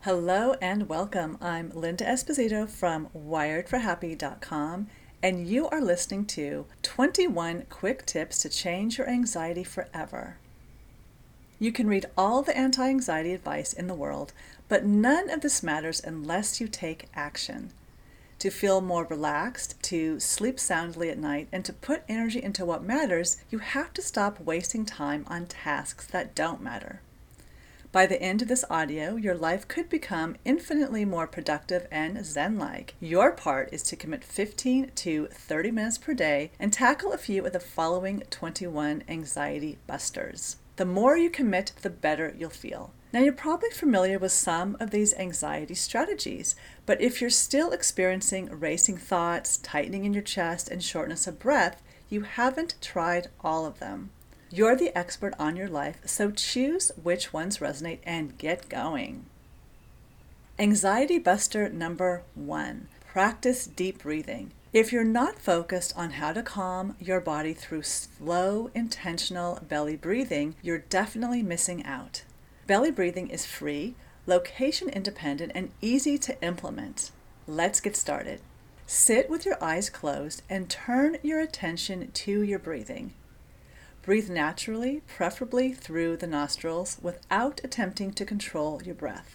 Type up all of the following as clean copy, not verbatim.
Hello and welcome. I'm Linda Esposito from wiredforhappy.com, and you are listening to 21 Quick Tips to Change Your Anxiety Forever. You can read all the anti-anxiety advice in the world, but none of this matters unless you take action. To feel more relaxed, to sleep soundly at night, and to put energy into what matters, you have to stop wasting time on tasks that don't matter. By the end of this audio, your life could become infinitely more productive and zen-like. Your part is to commit 15 to 30 minutes per day and tackle a few of the following 21 anxiety busters. The more you commit, the better you'll feel. Now, you're probably familiar with some of these anxiety strategies, but if you're still experiencing racing thoughts, tightening in your chest, and shortness of breath, you haven't tried all of them. You're the expert on your life, so choose which ones resonate and get going. Anxiety buster number 1. Practice deep breathing. If you're not focused on how to calm your body through slow, intentional belly breathing, you're definitely missing out. Belly breathing is free, location independent, and easy to implement. Let's get started. Sit with your eyes closed and turn your attention to your breathing. Breathe naturally, preferably through the nostrils, without attempting to control your breath.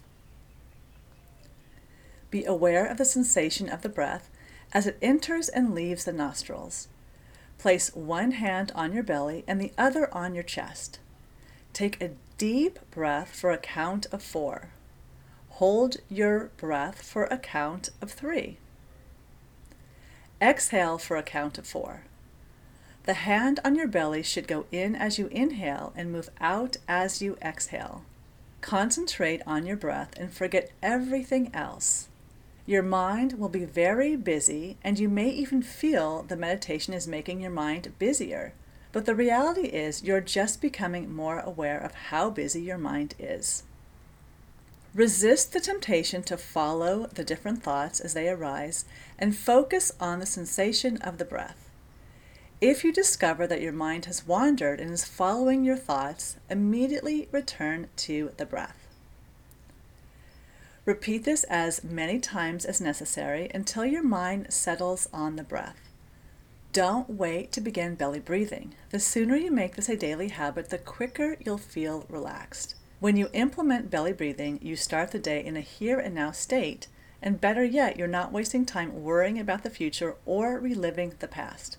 Be aware of the sensation of the breath as it enters and leaves the nostrils. Place one hand on your belly and the other on your chest. Take a deep breath for a count of 4. Hold your breath for a count of 3. Exhale for a count of 4. The hand on your belly should go in as you inhale and move out as you exhale. Concentrate on your breath and forget everything else. Your mind will be very busy, and you may even feel the meditation is making your mind busier. But the reality is you're just becoming more aware of how busy your mind is. Resist the temptation to follow the different thoughts as they arise and focus on the sensation of the breath. If you discover that your mind has wandered and is following your thoughts, immediately return to the breath. Repeat this as many times as necessary until your mind settles on the breath. Don't wait to begin belly breathing. The sooner you make this a daily habit, the quicker you'll feel relaxed. When you implement belly breathing, you start the day in a here and now state, and better yet, you're not wasting time worrying about the future or reliving the past.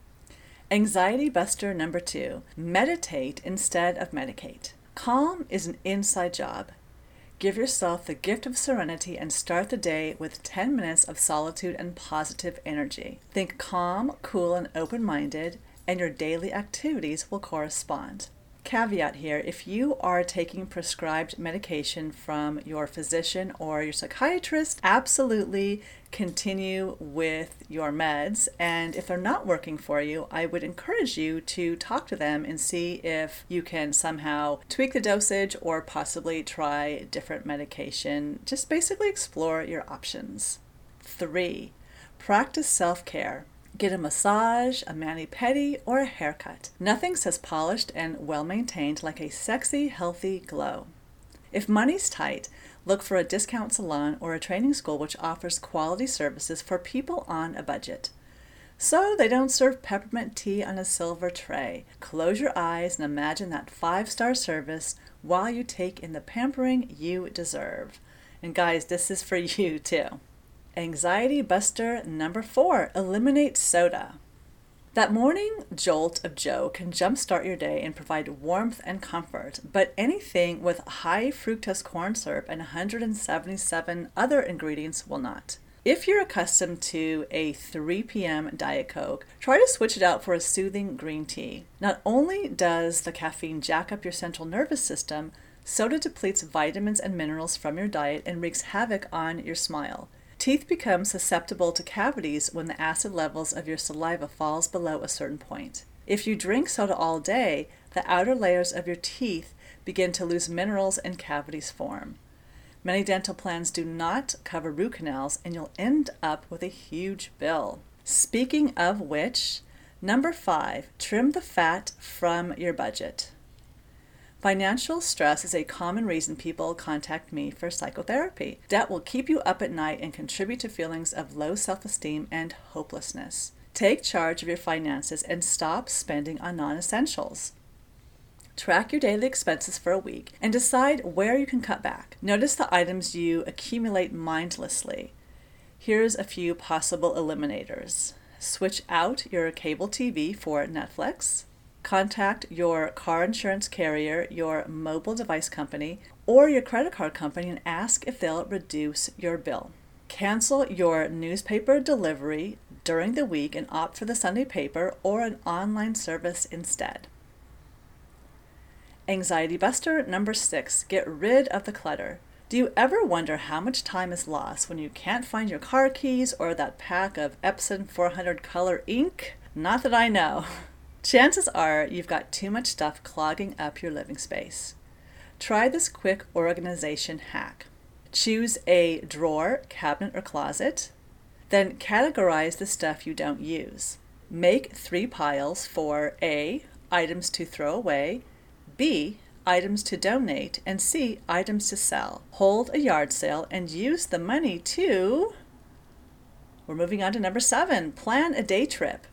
Anxiety buster number 2. Meditate instead of medicate. Calm is an inside job. Give yourself the gift of serenity and start the day with 10 minutes of solitude and positive energy. Think calm, cool, and open-minded, and your daily activities will correspond. Caveat here, if you are taking prescribed medication from your physician or your psychiatrist, absolutely continue with your meds. And if they're not working for you, I would encourage you to talk to them and see if you can somehow tweak the dosage or possibly try different medication. Just basically explore your options. 3. Practice self-care. Get a massage, a mani-pedi, or a haircut. Nothing says polished and well-maintained like a sexy, healthy glow. If money's tight, look for a discount salon or a training school which offers quality services for people on a budget. So they don't serve peppermint tea on a silver tray. Close your eyes and imagine that 5-star service while you take in the pampering you deserve. And guys, this is for you too. Anxiety buster number 4. Eliminate soda. That morning jolt of joe can jumpstart your day and provide warmth and comfort, but anything with high fructose corn syrup and 177 other ingredients will not. If you're accustomed to a 3 p.m. Diet Coke, try to switch it out for a soothing green tea. Not only does the caffeine jack up your central nervous system, soda depletes vitamins and minerals from your diet and wreaks havoc on your smile. Teeth become susceptible to cavities when the acid levels of your saliva falls below a certain point. If you drink soda all day, the outer layers of your teeth begin to lose minerals and cavities form. Many dental plans do not cover root canals, and you'll end up with a huge bill. Speaking of which, number 5, trim the fat from your budget. Financial stress is a common reason people contact me for psychotherapy. Debt will keep you up at night and contribute to feelings of low self-esteem and hopelessness. Take charge of your finances and stop spending on non-essentials. Track your daily expenses for a week and decide where you can cut back. Notice the items you accumulate mindlessly. Here's a few possible eliminators. Switch out your cable TV for Netflix. Contact your car insurance carrier, your mobile device company, or your credit card company and ask if they'll reduce your bill. Cancel your newspaper delivery during the week and opt for the Sunday paper or an online service instead. Anxiety buster number 6, get rid of the clutter. Do you ever wonder how much time is lost when you can't find your car keys or that pack of Epson 400 color ink? Not that I know. Chances are you've got too much stuff clogging up your living space. Try this quick organization hack. Choose a drawer, cabinet, or closet. Then categorize the stuff you don't use. Make 3 piles for A, items to throw away, B, items to donate, and C, items to sell. Hold a yard sale and use the money to... We're moving on to number 7, plan a day trip.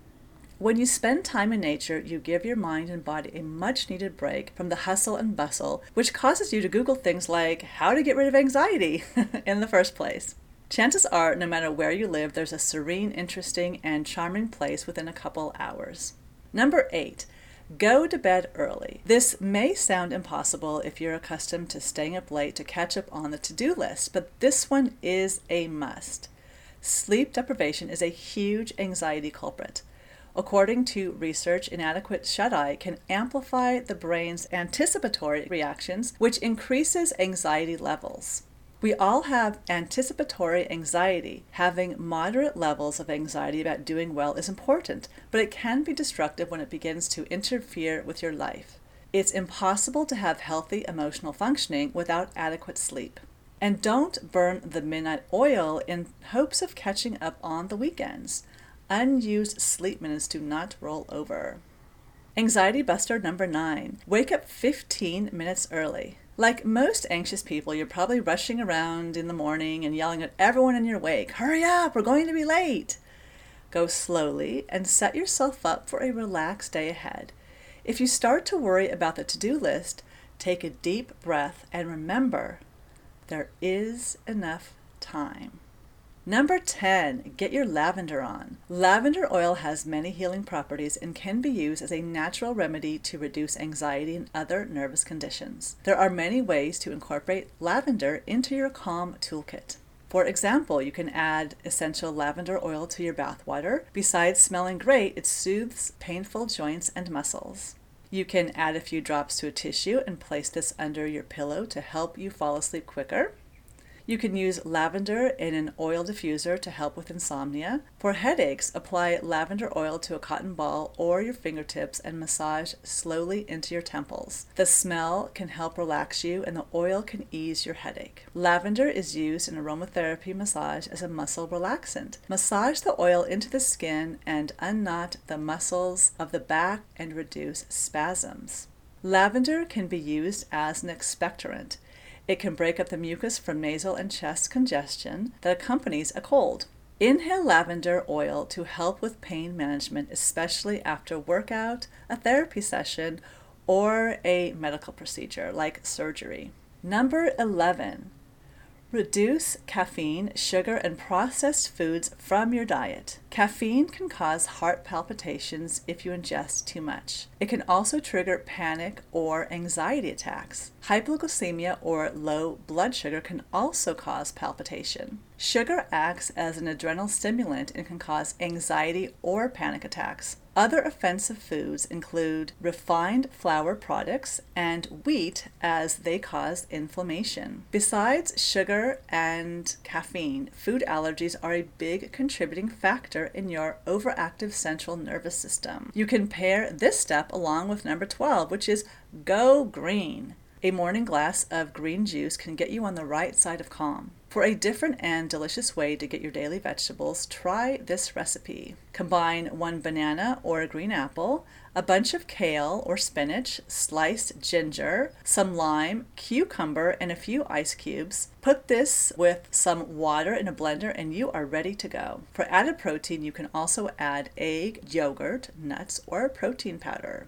When you spend time in nature, you give your mind and body a much-needed break from the hustle and bustle, which causes you to Google things like how to get rid of anxiety in the first place. Chances are, no matter where you live, there's a serene, interesting, and charming place within a couple hours. Number 8. Go to bed early. This may sound impossible if you're accustomed to staying up late to catch up on the to-do list, but this one is a must. Sleep deprivation is a huge anxiety culprit. According to research, inadequate shut-eye can amplify the brain's anticipatory reactions, which increases anxiety levels. We all have anticipatory anxiety. Having moderate levels of anxiety about doing well is important, but it can be destructive when it begins to interfere with your life. It's impossible to have healthy emotional functioning without adequate sleep. And don't burn the midnight oil in hopes of catching up on the weekends. Unused sleep minutes do not roll over. Anxiety buster number 9. Wake up 15 minutes early. Like most anxious people, you're probably rushing around in the morning and yelling at everyone in your wake, "Hurry up, we're going to be late." Go slowly and set yourself up for a relaxed day ahead. If you start to worry about the to-do list, take a deep breath and remember, there is enough time. Number 10, get your lavender on. Lavender oil has many healing properties and can be used as a natural remedy to reduce anxiety and other nervous conditions. There are many ways to incorporate lavender into your Calm toolkit. For example, you can add essential lavender oil to your bath water. Besides smelling great, it soothes painful joints and muscles. You can add a few drops to a tissue and place this under your pillow to help you fall asleep quicker. You can use lavender in an oil diffuser to help with insomnia. For headaches, apply lavender oil to a cotton ball or your fingertips and massage slowly into your temples. The smell can help relax you and the oil can ease your headache. Lavender is used in aromatherapy massage as a muscle relaxant. Massage the oil into the skin and unknot the muscles of the back and reduce spasms. Lavender can be used as an expectorant. It can break up the mucus from nasal and chest congestion that accompanies a cold. Inhale lavender oil to help with pain management, especially after workout, a therapy session, or a medical procedure like surgery. Number 11. Reduce caffeine, sugar, and processed foods from your diet. Caffeine can cause heart palpitations if you ingest too much. It can also trigger panic or anxiety attacks. Hypoglycemia or low blood sugar can also cause palpitation. Sugar acts as an adrenal stimulant and can cause anxiety or panic attacks. Other offensive foods include refined flour products and wheat, as they cause inflammation. Besides sugar and caffeine, food allergies are a big contributing factor in your overactive central nervous system. You can pair this step along with number 12, which is go green. A morning glass of green juice can get you on the right side of calm. For a different and delicious way to get your daily vegetables, try this recipe. Combine 1 banana or a green apple, a bunch of kale or spinach, sliced ginger, some lime, cucumber, and a few ice cubes. Put this with some water in a blender and you are ready to go. For added protein, you can also add egg, yogurt, nuts, or protein powder.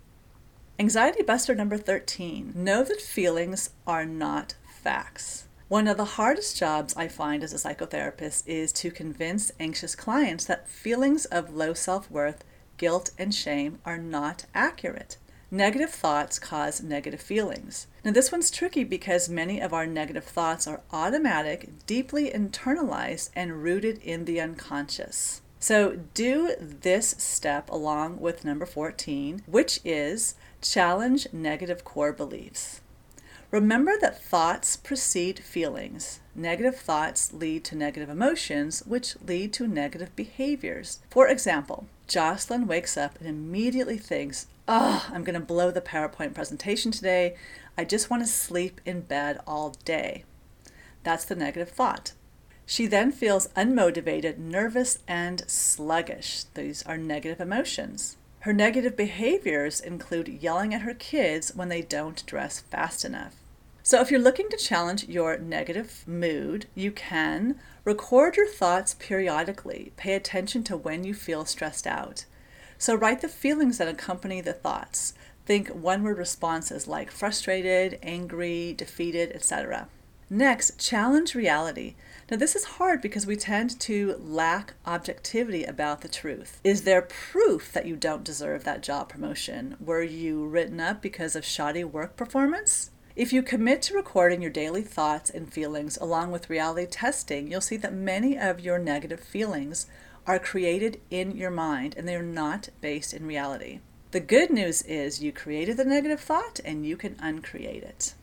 Anxiety Buster number 13. Know that feelings are not facts. One of the hardest jobs I find as a psychotherapist is to convince anxious clients that feelings of low self-worth, guilt, and shame are not accurate. Negative thoughts cause negative feelings. Now this one's tricky because many of our negative thoughts are automatic, deeply internalized, and rooted in the unconscious. So do this step along with number 14, which is challenge negative core beliefs. Remember that thoughts precede feelings. Negative thoughts lead to negative emotions, which lead to negative behaviors. For example, Jocelyn wakes up and immediately thinks, I'm going to blow the PowerPoint presentation today. I just want to sleep in bed all day. That's the negative thought. She then feels unmotivated, nervous, and sluggish. These are negative emotions. Her negative behaviors include yelling at her kids when they don't dress fast enough. So if you're looking to challenge your negative mood, you can record your thoughts periodically. Pay attention to when you feel stressed out. So write the feelings that accompany the thoughts. Think one-word responses like frustrated, angry, defeated, etc. Next, challenge reality. Now this is hard because we tend to lack objectivity about the truth. Is there proof that you don't deserve that job promotion? Were you written up because of shoddy work performance? If you commit to recording your daily thoughts and feelings along with reality testing, you'll see that many of your negative feelings are created in your mind and they are not based in reality. The good news is you created the negative thought and you can uncreate it.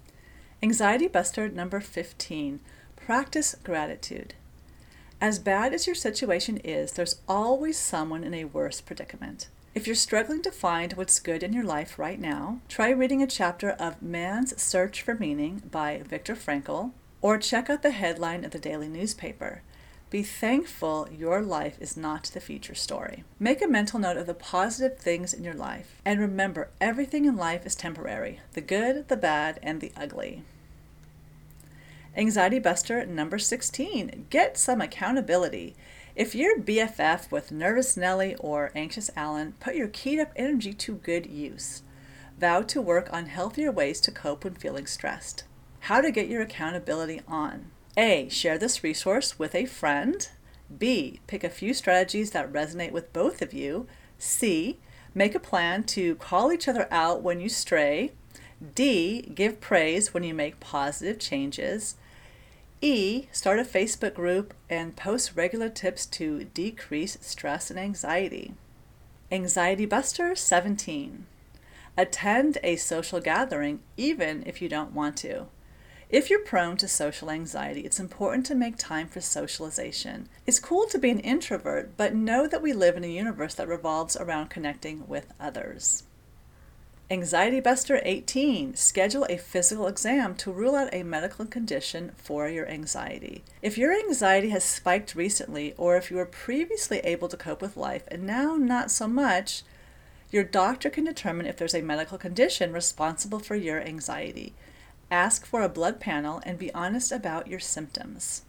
Anxiety Buster number 15. Practice gratitude. As bad as your situation is, there's always someone in a worse predicament. If you're struggling to find what's good in your life right now, try reading a chapter of Man's Search for Meaning by Viktor Frankl, or check out the headline of the daily newspaper. Be thankful your life is not the feature story. Make a mental note of the positive things in your life, and remember everything in life is temporary, the good, the bad, and the ugly. Anxiety Buster number 16. Get some accountability. If you're BFF with Nervous Nelly or Anxious Alan, put your keyed up energy to good use. Vow to work on healthier ways to cope when feeling stressed. How to get your accountability on. A. Share this resource with a friend. B. Pick a few strategies that resonate with both of you. C. Make a plan to call each other out when you stray. D. Give praise when you make positive changes. E. Start a Facebook group and post regular tips to decrease stress and anxiety. Anxiety Buster 17. Attend a social gathering even if you don't want to. If you're prone to social anxiety, it's important to make time for socialization. It's cool to be an introvert, but know that we live in a universe that revolves around connecting with others. Anxiety Buster 18. Schedule a physical exam to rule out a medical condition for your anxiety. If your anxiety has spiked recently, or if you were previously able to cope with life and now not so much, your doctor can determine if there's a medical condition responsible for your anxiety. Ask for a blood panel and be honest about your symptoms.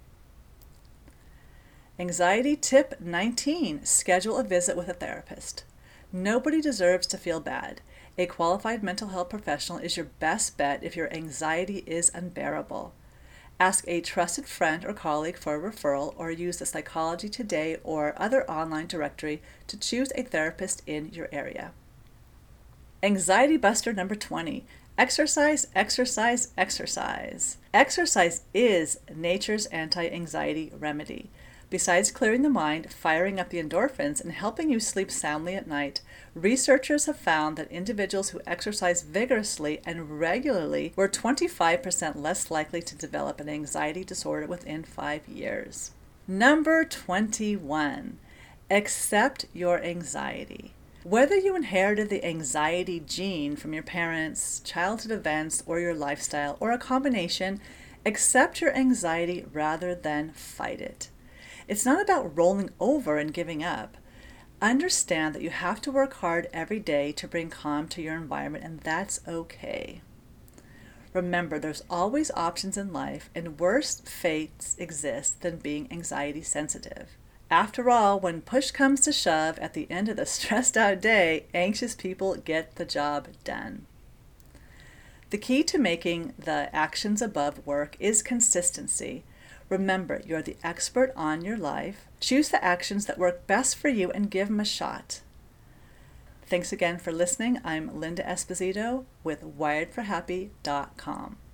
Anxiety Tip 19. Schedule a visit with a therapist. Nobody deserves to feel bad. A qualified mental health professional is your best bet if your anxiety is unbearable. Ask a trusted friend or colleague for a referral, or use the Psychology Today or other online directory to choose a therapist in your area. Anxiety Buster number 20. Exercise, exercise, exercise. Exercise is nature's anti-anxiety remedy. Besides clearing the mind, firing up the endorphins, and helping you sleep soundly at night, researchers have found that individuals who exercise vigorously and regularly were 25% less likely to develop an anxiety disorder within 5 years. Number 21. Accept your anxiety. Whether you inherited the anxiety gene from your parents, childhood events, or your lifestyle, or a combination, accept your anxiety rather than fight it. It's not about rolling over and giving up. Understand that you have to work hard every day to bring calm to your environment, and that's okay. Remember, there's always options in life, and worse fates exist than being anxiety sensitive. After all, when push comes to shove at the end of the stressed out day, anxious people get the job done. The key to making the actions above work is consistency. Remember, you're the expert on your life. Choose the actions that work best for you and give them a shot. Thanks again for listening. I'm Linda Esposito with WiredForHappy.com.